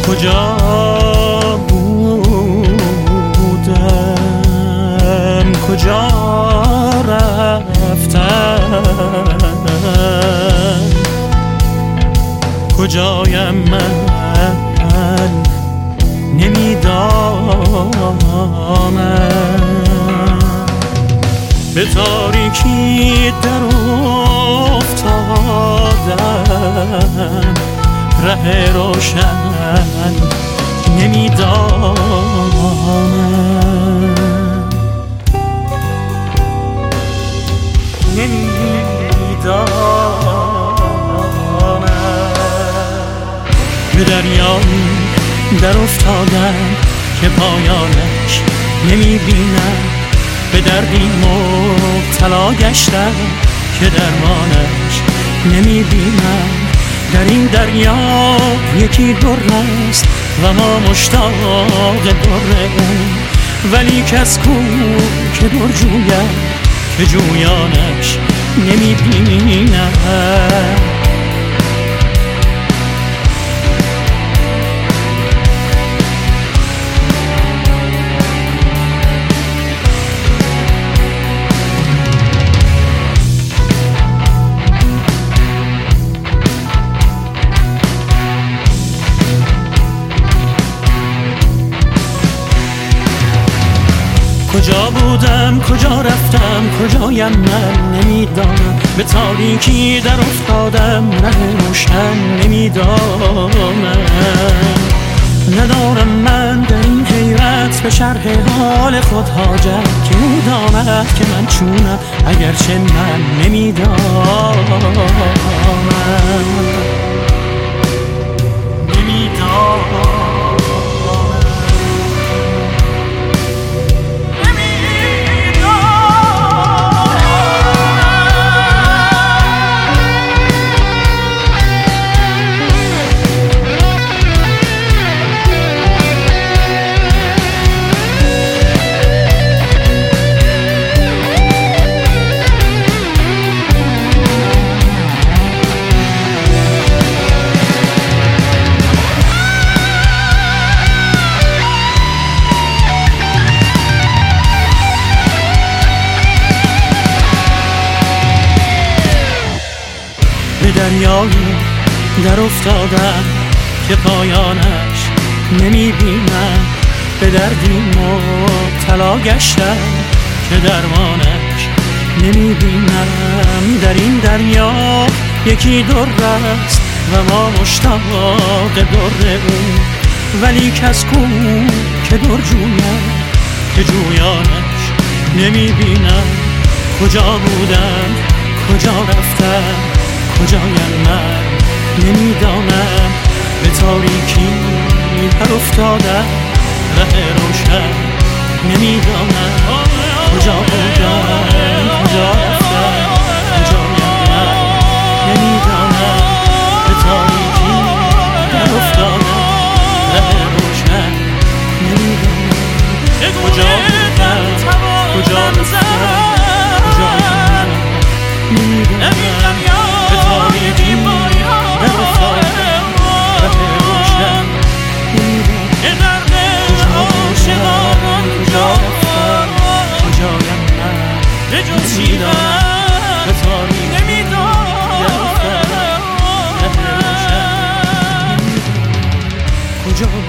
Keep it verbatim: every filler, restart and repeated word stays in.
کجا بودم کجا رفتم کجایم من نمیدانم به تاریکی در افتادم ره روشن نمیدانم نمیدانم به دریایی در افتادم که پایانش نمیبینم به دردی مبتلا گشتم که درمانش نمیبینم در این دریا یکی در است و ما مشتاق در اون ولی کس کو که در جوید که جویانش نمیبینم کجا بودم کجا رفتم کجایم من نمیدانم به تاریکی در افتادم ره روشن نمیدانم ندارم من در این حیرت به شرح حال خود حاجت که او داند که من چونم اگرچه من نمیدانم نمیدانم به دریایی در افتادم که پایانش نمیبینم به دردی مبتلا گشتم که درمانش نمیبینم در این دریا یکی در است و ما مشتاق در اون ولی کس کو که در جوید که جویانش نمیبینم کجا بودم کجا رفتم کجایم من نمیدانم به تاریکی در افتادم ره روشن نمیدانم کجا بودم کجا رفتم کجایم من نمیدانم به تاریکی در افتادم ره روشن نمیدانم کجا بودم کجا رفتم کجایم من نمیدانم تاریکی در افتادم ره روشن که درد عاشقان کجا رفتم کجایم من نمیدانم به تاریکی در افتادم ره روشن کجا